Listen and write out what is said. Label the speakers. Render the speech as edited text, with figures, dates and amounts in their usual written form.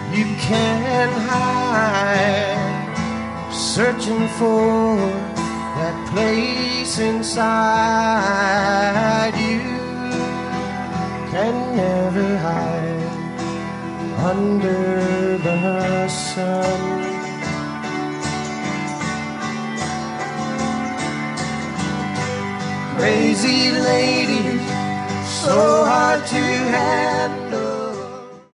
Speaker 1: you can't hide, searching for that place inside you. Can never hide under the sun. Crazy lady, so hard to handle.